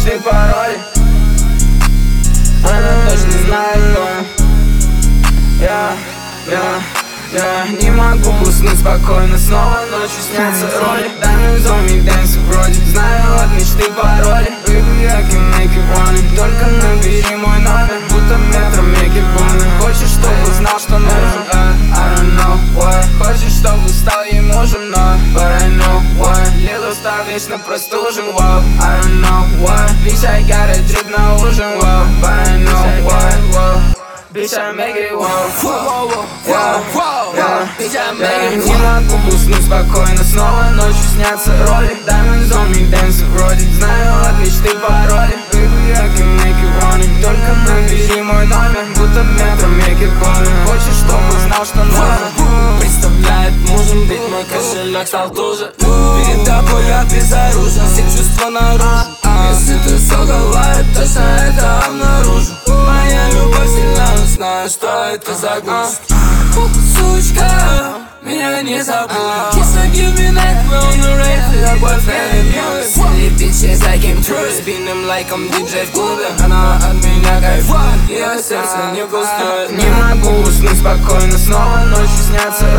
мечты пароли. Она точно знает, кто я не могу уснуть спокойно, снова ночью снятся роли. Diamonds on me, dance вроде, знаю от мечты пароли. Baby, I can make it running, только набери мой номер, будто метром make it booming. Хочешь, чтобы знал, что нужен, I don't know why. Хочешь, чтобы стал ей мужем, но but I know why. Лилу стал вечно простужен, wow, I don't know why. Bitch, I got a drip на ужин, wow, but I know why, wow. Bitch, I make it wow, bitch, I make it. Не могу уснуть спокойно, снова ночью снятся роли. Diamonds on me, dance вроде, знаю от мечты пароли. Baby, I can make it running, только набери мой номер, будто метром make it booming. Хочешь, чтобы знал, что нужно. Представляет мужем, ведь мой кошелек стал туже. Перед тобой я безоружен, все чувства наружу. Если ты солгала, я точно это обнаружу. Моя любовь сильна, но знаю, что это за грусть. Сучка, меня не забудь. Kiss her, give me that, we're on the rave with our boyfriend and yours. Silly bitches, I came through. Spin them like I'm DJ в клубе. Она от меня кайфует, ее сердце не пустует. Не могу уснуть спокойно, снова ночью снятся